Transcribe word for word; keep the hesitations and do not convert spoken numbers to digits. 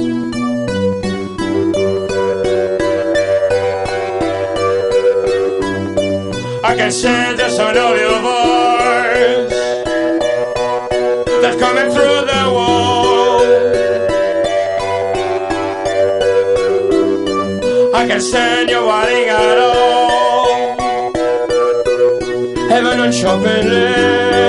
I can sense the sound of your voice that's coming through the wall. I can stand your warning at all. Heaven on shopping list.